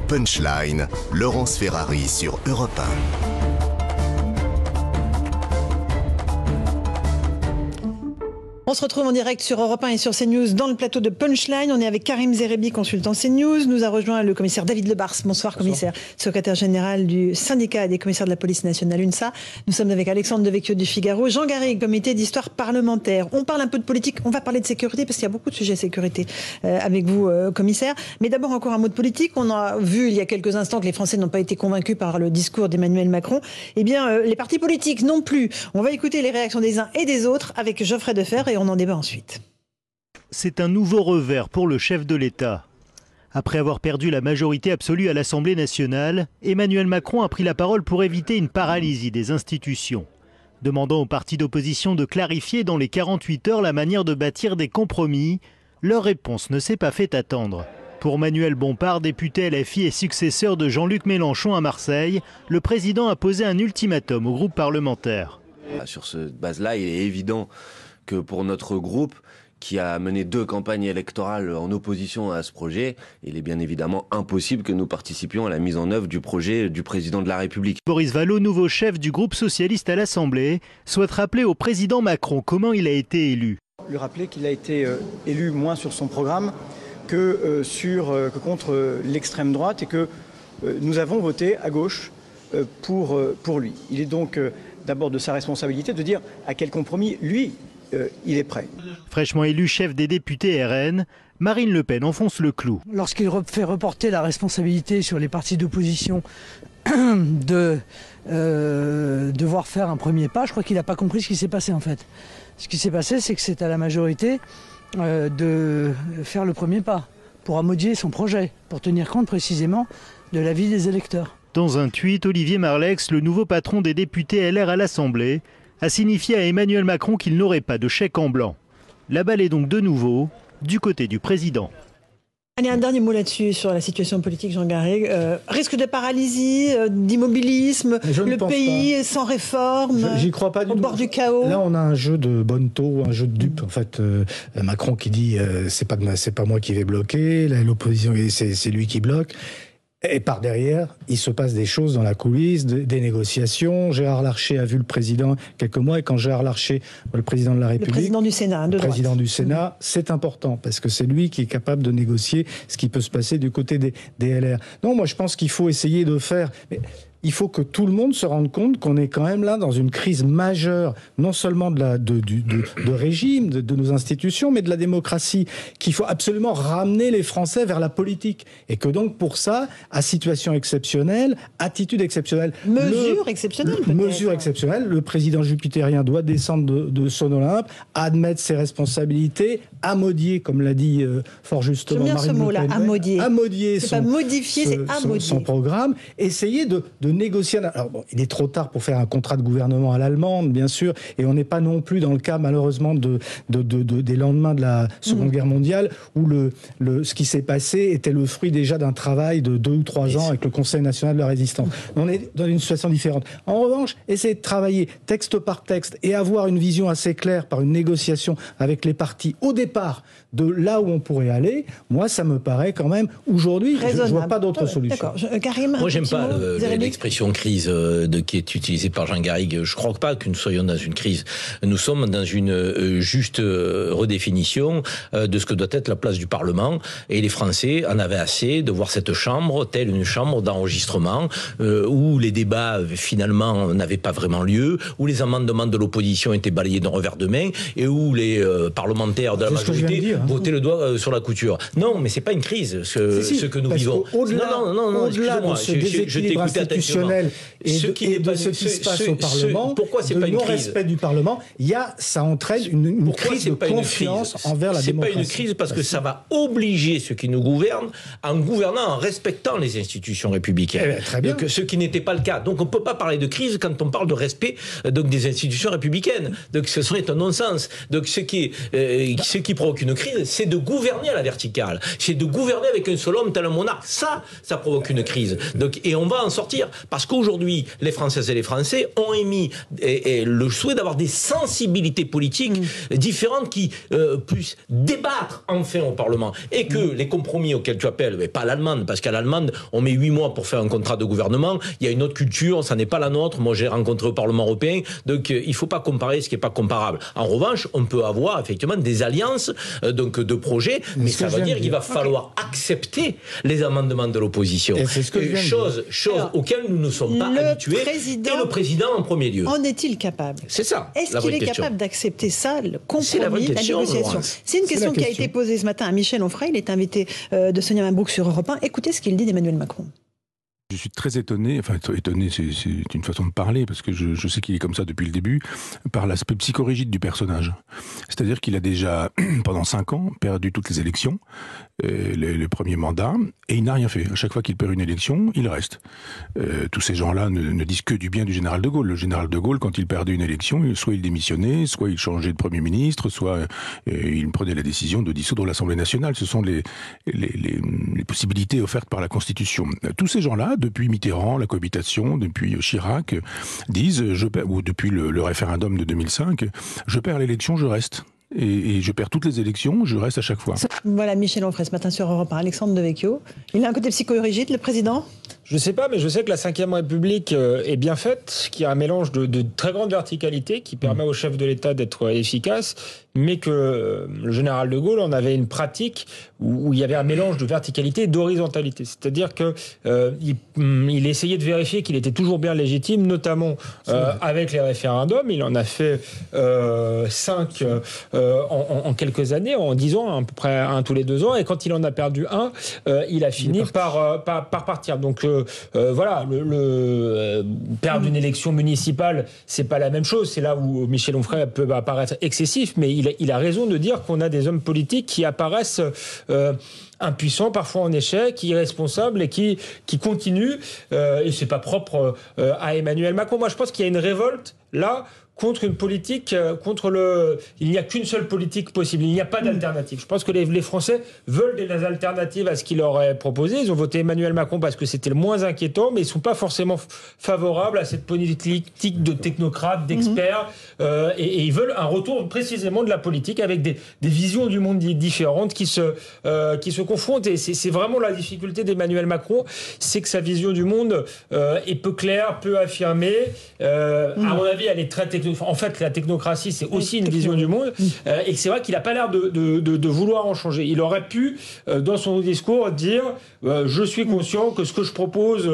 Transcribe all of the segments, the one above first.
Punchline, Laurence Ferrari sur Europe 1. On se retrouve en direct sur Europe 1 et sur CNews dans le plateau de Punchline. On est avec Karim Zerebi, consultant CNews. Nous a rejoint le commissaire David Lebars. Bonsoir, commissaire, secrétaire général du syndicat des commissaires de la police nationale UNSA. Nous sommes avec Alexandre Devecchio du Figaro, Jean Garrigue, comité d'histoire parlementaire. On parle un peu de politique, on va parler de sécurité parce qu'il y a beaucoup de sujets sécurité avec vous, commissaire. Mais d'abord encore un mot de politique. On a vu il y a quelques instants que les Français n'ont pas été convaincus par le discours d'Emmanuel Macron. Eh bien, les partis politiques non plus. On va écouter les réactions des uns et des autres avec Geoffrey Defer et on en débat ensuite. C'est un nouveau revers pour le chef de l'État. Après avoir perdu la majorité absolue à l'Assemblée nationale, Emmanuel Macron a pris la parole pour éviter une paralysie des institutions. Demandant aux partis d'opposition de clarifier dans les 48 heures la manière de bâtir des compromis, leur réponse ne s'est pas fait attendre. Pour Manuel Bompard, député LFI et successeur de Jean-Luc Mélenchon à Marseille, le président a posé un ultimatum au groupe parlementaire. Sur cette base-là, il est évident que pour notre groupe, qui a mené 2 campagnes électorales en opposition à ce projet, il est bien évidemment impossible que nous participions à la mise en œuvre du projet du président de la République. Boris Vallaud, nouveau chef du groupe socialiste à l'Assemblée, souhaite rappeler au président Macron comment il a été élu. Lui rappeler qu'il a été élu moins sur son programme que contre l'extrême droite et que nous avons voté à gauche pour lui. Il est donc d'abord de sa responsabilité de dire à quel compromis lui il est prêt. Fraîchement élu chef des députés RN, Marine Le Pen enfonce le clou. Lorsqu'il fait reporter la responsabilité sur les partis d'opposition de devoir faire un premier pas, je crois qu'il n'a pas compris ce qui s'est passé en fait. Ce qui s'est passé, c'est que c'est à la majorité de faire le premier pas pour amodier son projet, pour tenir compte précisément de l'avis des électeurs. Dans un tweet, Olivier Marleix, le nouveau patron des députés LR à l'Assemblée, a signifié à Emmanuel Macron qu'il n'aurait pas de chèque en blanc. La balle est donc de nouveau du côté du président. Allez, un dernier mot là-dessus, sur la situation politique, Jean Garrigue. Risque de paralysie, d'immobilisme, le pays sans réforme, j'y crois pas du au tout. bord du chaos. Là, on a un jeu de bonneteau, un jeu de dupe. En fait, Macron qui dit c'est pas moi qui vais bloquer, l'opposition c'est lui qui bloque. Et par derrière, il se passe des choses dans la coulisse, des négociations. Gérard Larcher a vu le président quelques mois, et quand Gérard Larcher, le président de la République, le président du Sénat, le président du Sénat, c'est important parce que c'est lui qui est capable de négocier ce qui peut se passer du côté des LR. Non, moi je pense qu'il faut essayer de faire. Mais il faut que tout le monde se rende compte qu'on est quand même là dans une crise majeure, non seulement de régime, de nos institutions, mais de la démocratie, qu'il faut absolument ramener les Français vers la politique. Et que donc pour ça, à situation exceptionnelle, attitude exceptionnelle. Mesure exceptionnelle peut-être. Mesure exceptionnelle. Le président jupitérien doit descendre de son Olympe, admettre ses responsabilités, amodier, comme l'a dit fort justement Marine Le Pen. J'aime bien ce mot-là, amodier. Amodier c'est pas modifier, c'est amodier. Son programme, essayer de négocier. Alors bon, il est trop tard pour faire un contrat de gouvernement à l'allemande, bien sûr, et on n'est pas non plus dans le cas, malheureusement, des lendemains de la Seconde Guerre mondiale, où ce qui s'est passé était le fruit déjà d'un travail de 2 ou 3 ans avec le Conseil national de la résistance. On est dans une situation différente. En revanche, essayer de travailler texte par texte et avoir une vision assez claire par une négociation avec les partis au départ de là où on pourrait aller, moi, ça me paraît quand même, aujourd'hui, je ne vois pas d'autre solution. D'accord. Karim, moi, j'aime pas l'expression crise qui est utilisée par Jean Garrigue. Je ne crois pas que nous soyons dans une crise. Nous sommes dans une juste redéfinition de ce que doit être la place du Parlement. Et les Français en avaient assez de voir cette chambre telle une chambre d'enregistrement où les débats finalement n'avaient pas vraiment lieu, où les amendements de l'opposition étaient balayés d'un revers de main et où les parlementaires de la majorité votaient le doigt sur la couture. Non, mais c'est pas une crise ce que nous vivons. Non, excusez-moi, de ce déséquilibre institutionnel et de ce qui se passe au Parlement, pourquoi c'est pas une crise ? Non-respect du Parlement, ça entraîne une crise de confiance envers la démocratie. C'est pas une crise parce que ça va obliger ceux qui nous gouvernent en gouvernant, en respectant les institutions républicaines. Très bien. Donc, ce qui n'était pas le cas. Donc on ne peut pas parler de crise quand on parle de respect des institutions républicaines. Donc ce serait un non-sens. Donc ce qui qui provoque une crise, c'est de gouverner à la verticale. C'est de gouverner avec un seul homme tel un monarque. Ça provoque une crise. Donc, et on va en sortir. Parce qu'aujourd'hui, les Françaises et les Français ont émis le souhait d'avoir des sensibilités politiques différentes qui puissent débattre enfin au Parlement. Et que les compromis auxquels tu appelles, mais pas l'allemande, parce qu'à l'allemande, on met 8 mois pour faire un contrat de gouvernement. Il y a une autre culture, ça n'est pas la nôtre. Moi, j'ai rencontré au Parlement européen. Donc, il ne faut pas comparer ce qui n'est pas comparable. En revanche, on peut avoir effectivement des alliances donc de projets, mais ça veut dire qu'il va falloir accepter les amendements de l'opposition. Et c'est ce que chose auxquelles nous ne sommes pas habitués. Et le président en premier lieu. En est-il capable? C'est ça. Est-ce qu'il est capable d'accepter ça, le compromis, la négociation? C'est une question qui a été posée ce matin à Michel Onfray. Il est invité de Sonia Mabrouk sur Europe 1. Écoutez ce qu'il dit d'Emmanuel Macron. Je suis très étonné, enfin étonné c'est une façon de parler, parce que je sais qu'il est comme ça depuis le début, par l'aspect psychorigide du personnage. C'est-à-dire qu'il a déjà, pendant 5 ans, perdu toutes les élections, le premier mandat, et il n'a rien fait. À chaque fois qu'il perd une élection, il reste. Tous ces gens-là ne disent que du bien du général de Gaulle. Le général de Gaulle, quand il perdait une élection, soit il démissionnait, soit il changeait de Premier ministre, soit il prenait la décision de dissoudre l'Assemblée nationale. Ce sont les possibilités offertes par la Constitution. Tous ces gens-là, depuis Mitterrand, la cohabitation, depuis Chirac, disent, ou depuis le référendum de 2005, je perds l'élection, je reste. Et je perds toutes les élections, je reste à chaque fois. Voilà Michel Onfray ce matin sur Europe 1, Alexandre Devecchio. Il a un côté psychorigide, le président ? Je ne sais pas, mais je sais que la Ve République est bien faite, qu'il y a un mélange de très grande verticalité qui permet au chef de l'État d'être efficace, mais que le général de Gaulle en avait une pratique où il y avait un mélange de verticalité et d'horizontalité. C'est-à-dire que il essayait de vérifier qu'il était toujours bien légitime, notamment avec les référendums. Il en a fait 5 en quelques années, en 10 ans, à peu près un tous les 2 ans. Et quand il en a perdu un, il a fini par partir. Donc voilà, perdre une élection municipale, c'est pas la même chose. C'est là où Michel Onfray peut apparaître excessif, mais il a raison de dire qu'on a des hommes politiques qui apparaissent impuissants, parfois en échec, irresponsables et qui continuent. Et c'est pas propre à Emmanuel Macron. Moi, je pense qu'il y a une révolte là contre une politique, il n'y a qu'une seule politique possible, il n'y a pas d'alternative. Je pense que les Français veulent des alternatives à ce qu'il leur est proposé. Ils ont voté Emmanuel Macron parce que c'était le moins inquiétant, mais ils ne sont pas forcément favorables à cette politique de technocrates, d'experts, et ils veulent un retour précisément de la politique avec des visions du monde différentes qui se confrontent. Et c'est vraiment la difficulté d'Emmanuel Macron, c'est que sa vision du monde est peu claire, peu affirmée. À mon avis, elle est très technocratique. En fait, la technocratie, c'est aussi une vision du monde. Et c'est vrai qu'il n'a pas l'air de vouloir en changer. Il aurait pu, dans son discours, dire je suis conscient que ce que je propose,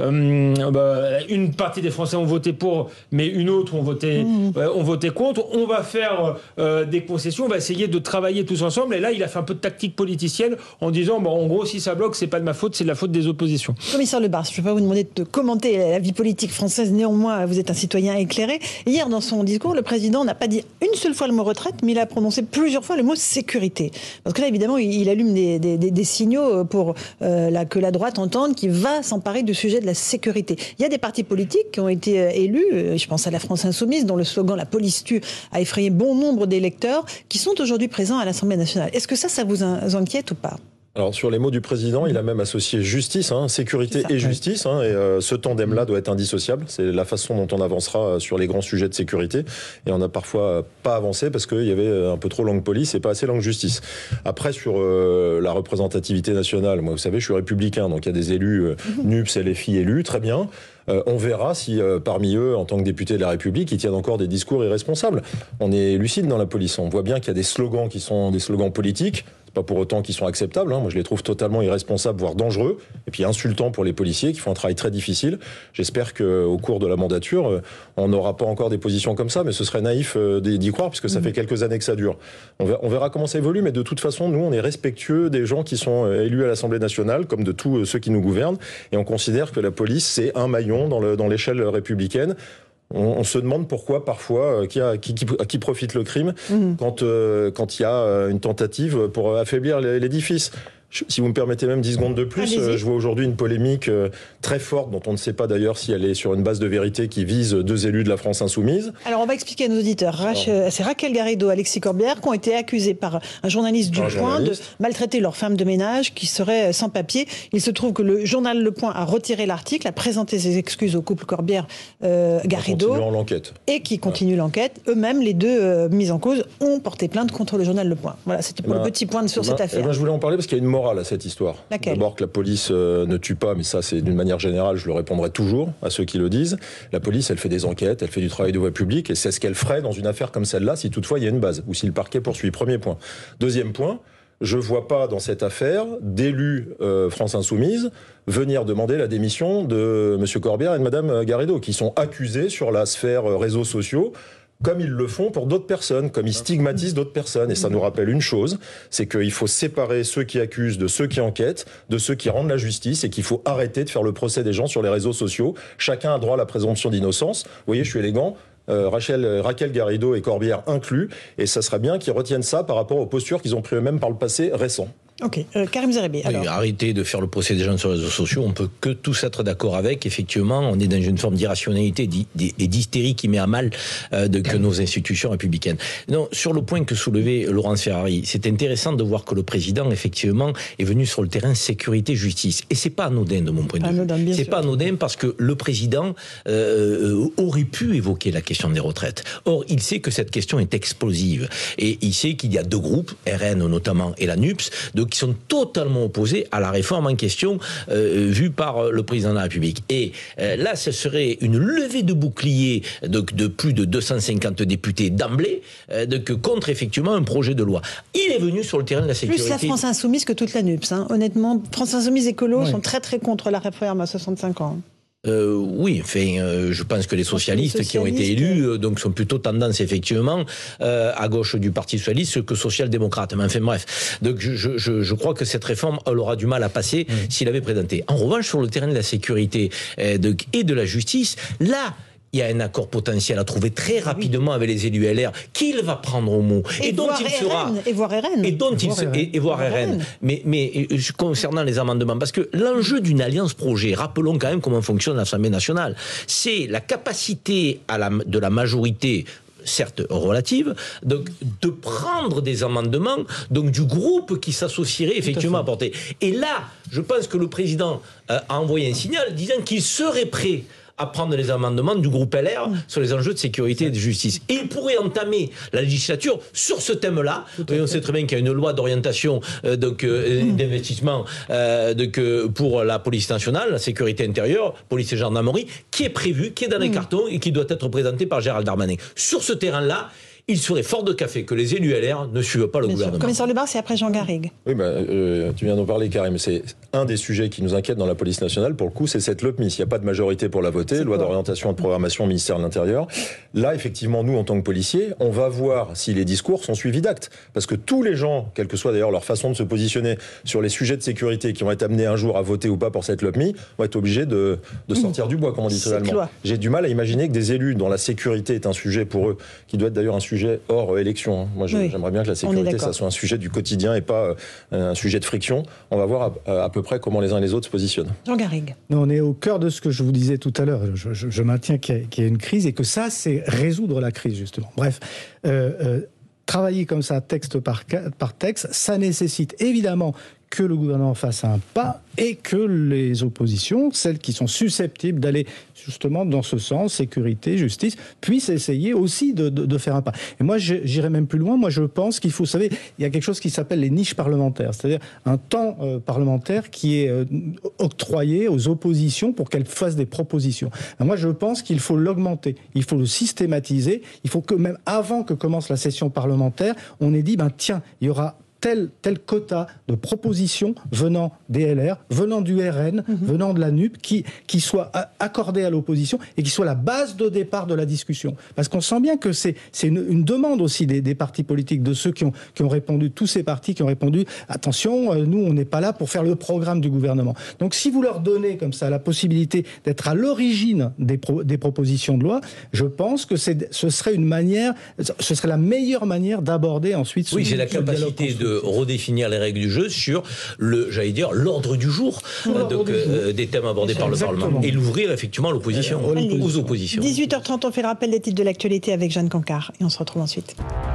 une partie des Français ont voté pour, mais une autre ont voté contre. On va faire des concessions, on va essayer de travailler tous ensemble. Et là, il a fait un peu de tactique politicienne en disant en gros, si ça bloque, c'est pas de ma faute, c'est de la faute des oppositions. Commissaire Lebars, je ne vais pas vous demander de commenter la vie politique française. Néanmoins, vous êtes un citoyen éclairé. Hier, dans son discours, le président n'a pas dit une seule fois le mot retraite, mais il a prononcé plusieurs fois le mot sécurité. Parce que là, évidemment, il allume des signaux pour que la droite entende qu'il va s'emparer du sujet de la sécurité. Il y a des partis politiques qui ont été élus, je pense à la France Insoumise, dont le slogan « La police tue » a effrayé bon nombre d'électeurs, qui sont aujourd'hui présents à l'Assemblée nationale. Est-ce que ça vous inquiète ou pas ? Alors sur les mots du président, il a même associé justice, sécurité et justice, et ce tandem-là doit être indissociable. C'est la façon dont on avancera sur les grands sujets de sécurité. Et on n'a parfois pas avancé parce qu'il y avait un peu trop langue police et pas assez langue justice. Après, sur la représentativité nationale, moi vous savez, je suis républicain, donc il y a des élus NUPS, LFI élus, très bien. On verra si parmi eux, en tant que députés de la République, ils tiennent encore des discours irresponsables. On est lucide dans la police. On voit bien qu'il y a des slogans qui sont des slogans politiques. C'est pas pour autant qu'ils sont acceptables. Moi, je les trouve totalement irresponsables, voire dangereux, et puis insultants pour les policiers qui font un travail très difficile. J'espère qu'au cours de la mandature, on n'aura pas encore des positions comme ça, mais ce serait naïf d'y croire, puisque ça fait quelques années que ça dure. On verra comment ça évolue, mais de toute façon, nous, on est respectueux des gens qui sont élus à l'Assemblée nationale, comme de tous ceux qui nous gouvernent, et on considère que la police, c'est un maillon dans l'échelle républicaine. On se demande pourquoi, parfois, à qui profite le crime quand il y a une tentative pour affaiblir l'édifice. Si vous me permettez même 10 secondes de plus, je vois aujourd'hui une polémique très forte, dont on ne sait pas d'ailleurs si elle est sur une base de vérité, qui vise 2 élus de la France Insoumise. Alors on va expliquer à nos auditeurs. C'est Raquel Garrido et Alexis Corbière qui ont été accusés par un journaliste du Point de maltraiter leur femme de ménage qui serait sans papier. Il se trouve que le journal Le Point a retiré l'article, a présenté ses excuses au couple Corbière-Garrido. Continuant l'enquête. Et qui continue l'enquête. Eux-mêmes, les deux mis en cause, ont porté plainte contre le journal Le Point. Voilà, c'était pour le petit point sur cette affaire. Je voulais en parler parce qu'il y a une morale à cette histoire. Laquelle ? D'abord que la police ne tue pas, mais ça c'est d'une manière générale, je le répondrai toujours à ceux qui le disent. La police, elle fait des enquêtes, elle fait du travail de voie publique, et c'est ce qu'elle ferait dans une affaire comme celle-là si toutefois il y a une base, ou si le parquet poursuit. Premier point. Deuxième point, je vois pas dans cette affaire d'élus France Insoumise venir demander la démission de M. Corbière et de Mme Garrido, qui sont accusés sur la sphère réseaux sociaux, comme ils le font pour d'autres personnes, comme ils stigmatisent d'autres personnes. Et ça nous rappelle une chose, c'est qu'il faut séparer ceux qui accusent de ceux qui enquêtent, de ceux qui rendent la justice, et qu'il faut arrêter de faire le procès des gens sur les réseaux sociaux. Chacun a droit à la présomption d'innocence. Vous voyez, je suis élégant. Raquel Garrido et Corbière inclus, et ça serait bien qu'ils retiennent ça par rapport aux postures qu'ils ont pris eux-mêmes par le passé récent. Ok, Karim Zerébi. Oui, arrêtez de faire le procès des gens sur les réseaux sociaux, on peut que tous être d'accord avec. Effectivement, on est dans une forme d'irrationalité et d'hystérie qui met à mal que nos institutions républicaines. Non, sur le point que soulevait Laurence Ferrari, c'est intéressant de voir que le président, effectivement, est venu sur le terrain sécurité-justice. Et c'est pas anodin de mon point de vue. C'est pas anodin parce que le président aurait pu évoquer la question des retraites. Or, il sait que cette question est explosive. Et il sait qu'il y a 2 groupes, RN notamment et la NUPS, qui sont totalement opposés à la réforme en question vue par le président de la République. Et là, ce serait une levée de bouclier de plus de 250 députés d'emblée contre effectivement un projet de loi. Il est venu sur le terrain de la sécurité. Plus la France Insoumise que toute la NUPS. Hein. Honnêtement, France Insoumise écolo sont très très contre la réforme à 65 ans. Oui, enfin, je pense que les socialistes qui ont été élus donc sont plutôt tendance effectivement à gauche du Parti socialiste que social-démocrate. Mais enfin bref, donc je crois que cette réforme elle aura du mal à passer s'il avait présenté. En revanche, sur le terrain de la sécurité et de la justice, là. Il y a un accord potentiel à trouver très rapidement avec les élus LR qu'il va prendre au mot et dont il sera voir RN. Mais concernant les amendements, parce que l'enjeu d'une alliance projet, rappelons quand même comment fonctionne l'Assemblée nationale, c'est la capacité de la majorité, certes relative, donc de prendre des amendements donc du groupe qui s'associerait effectivement à porter. Et là, je pense que le président a envoyé un signal disant qu'il serait prêt à prendre les amendements du groupe LR sur les enjeux de sécurité et de justice. Et il pourrait entamer la législature sur ce thème-là. Et on sait très bien qu'il y a une loi d'orientation d'investissement pour la police nationale, la sécurité intérieure, police et gendarmerie, qui est prévue, qui est dans les cartons et qui doit être présentée par Gérald Darmanin. Sur ce terrain-là, il serait fort de café que les élus LR ne suivent pas le gouvernement. Commissaire Lebars, c'est après Jean Garrigue. Oui, tu viens d'en parler, Karim. C'est un des sujets qui nous inquiète dans la police nationale, pour le coup, c'est cette LOPMI. S'il n'y a pas de majorité pour la voter, loi d'orientation et de programmation au ministère de l'Intérieur, là, effectivement, nous, en tant que policiers, on va voir si les discours sont suivis d'actes. Parce que tous les gens, quelle que soit d'ailleurs leur façon de se positionner sur les sujets de sécurité qui vont être amenés un jour à voter ou pas pour cette LOPMI, vont être obligés de sortir du bois, comme on dit totalement. J'ai du mal à imaginer que des élus dont la sécurité est un sujet pour eux, qui doit être d'ailleurs un sujet hors élection. Moi, j'aimerais bien que la sécurité, ça soit un sujet du quotidien et pas un sujet de friction. On va voir à peu près comment les uns et les autres se positionnent. Jean Garrigue. Non, on est au cœur de ce que je vous disais tout à l'heure. Je maintiens qu'il y a une crise et que ça, c'est résoudre la crise, justement. Bref, travailler comme ça, texte par texte, ça nécessite évidemment que le gouvernement fasse un pas et que les oppositions, celles qui sont susceptibles d'aller justement dans ce sens, sécurité, justice, puissent essayer aussi de faire un pas. Et moi, j'irais même plus loin. Moi, je pense qu'il faut, vous savez, il y a quelque chose qui s'appelle les niches parlementaires, c'est-à-dire un temps parlementaire qui est octroyé aux oppositions pour qu'elles fassent des propositions. Alors moi, je pense qu'il faut l'augmenter, il faut le systématiser, il faut que même avant que commence la session parlementaire, on ait dit, tiens, il y aura tel quota de propositions venant des LR, venant du RN, venant de la NUP, qui soit accordé à l'opposition et qui soit la base de départ de la discussion. Parce qu'on sent bien que c'est une demande aussi des partis politiques, de ceux qui ont répondu, tous ces partis qui ont répondu, attention, nous on n'est pas là pour faire le programme du gouvernement. Donc si vous leur donnez comme ça la possibilité d'être à l'origine des propositions de loi, je pense que ce serait la meilleure manière d'aborder ensuite c'est la capacité de redéfinir les règles du jeu sur l'ordre du jour des thèmes abordés par le Parlement et l'ouvrir effectivement à l'opposition, aux oppositions. 18h30, on fait le rappel des titres de l'actualité avec Jeanne Cancard et on se retrouve ensuite.